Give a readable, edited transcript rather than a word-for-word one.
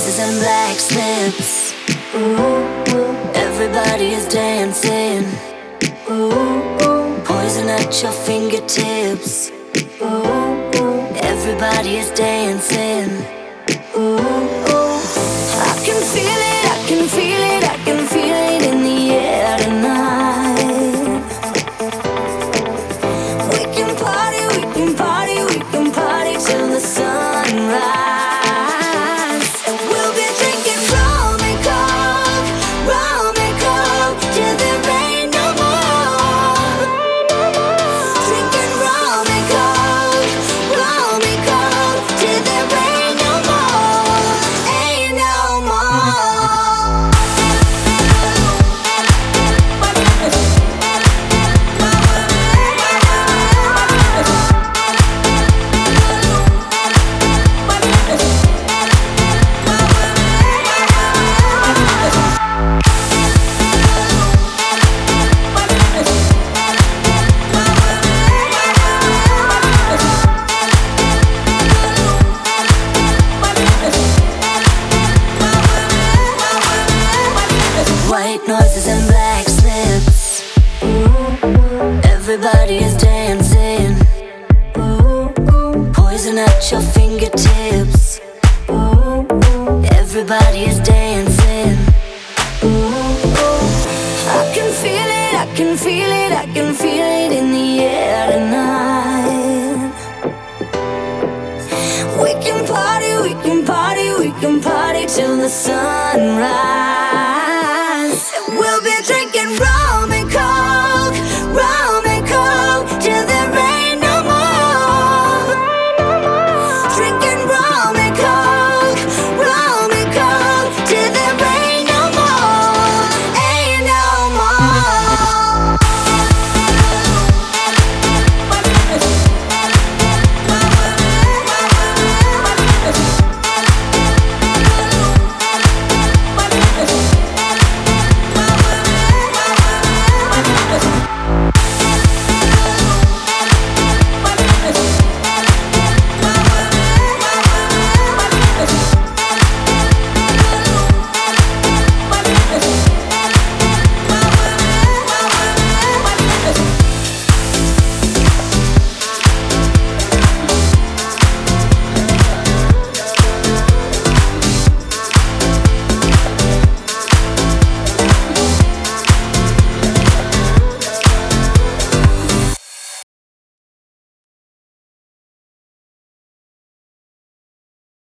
noises and black slips. Everybody is dancing. Poison at your fingertips. Everybody is dancing. I can feel it, I can feel it, I can feel it in the air tonight. We can party, we can party, we can party till the sunrise. And we'll be drinking rum and coke till there ain't no more. Drinking rum and coke till there ain't no more, ain't no more. White noises and black slips. Everybody is dancing. Poison at your fingertips. Everybody is dancing. I can feel it, I can feel it, I can feel it in the air tonight. We can party, we can party, we can party till the sunrise. We'll be drinking rum and coke.